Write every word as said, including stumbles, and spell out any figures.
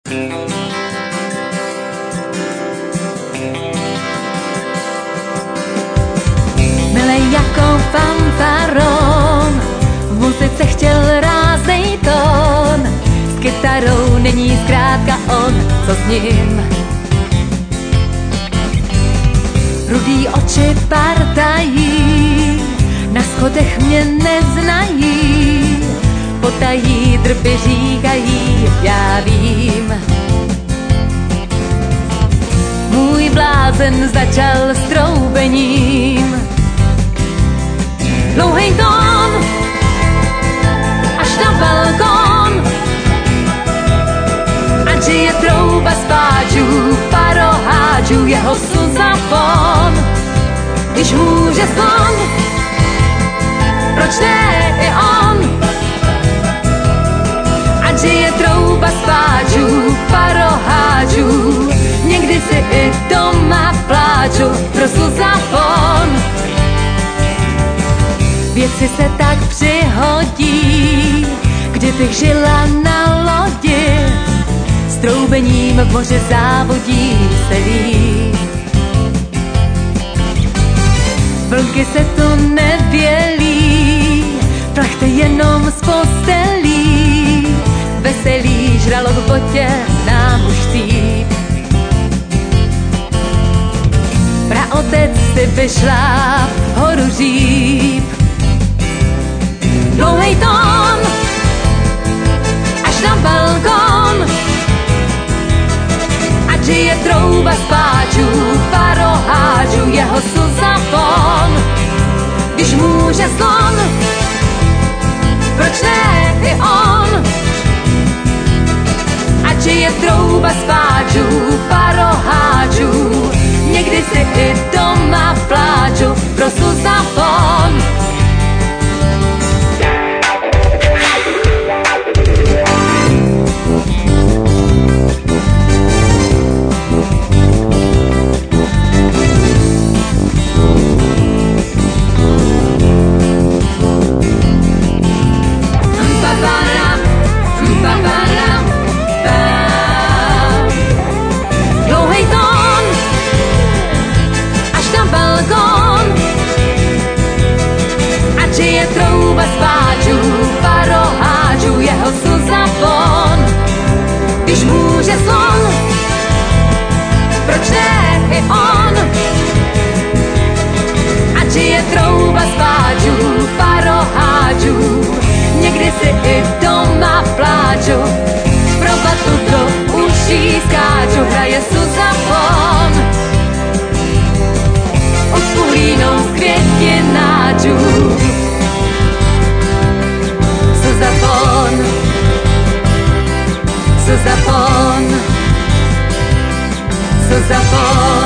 Milej jako fanfaron, v muzice chtěl ráznej tón. S kytarou není zkrátka on, co s ním. Rudý oči partají, na schodech mě neznají. Potají drby říkají, já vím. Můj blázen začal s troubením. Dlouhej tón, až na balkón. Ať je trouba spáčů, paroháčů, jeho suzafon. Když může slon, proč ne i on? Ať je trouba spáčů, paroháčů, někdy si i doma pláču pro suzafon. Věci se tak přihodí, kdybych žila na lodi, s troubením v moři závodí se ví. Vlky se tu nevělí, plachte jenom z postelí, veselý žralok v botě nám už cíp. Praotec si vyšláp horu říp. Dlouhej tón, až na balkón. Ať je trouba spáčů, paroháčů, jeho suzafon. Když může slon, proč ne i on? Ať je trouba spáčů, paroháčů, někdy si i doma pláču pro suzafon. Dlouhej tón, až na balkón. Ať je trouba spáčů, paroháčů, jeho suzafon. Když může slon, proč ne i on? Ať je trouba spáčů, paroháčů, někdy si i doma pláču, pro batu do uší skáču, hraje suzafon. Od puhlínou z květináčů, suzafon, suzafon, suzafon.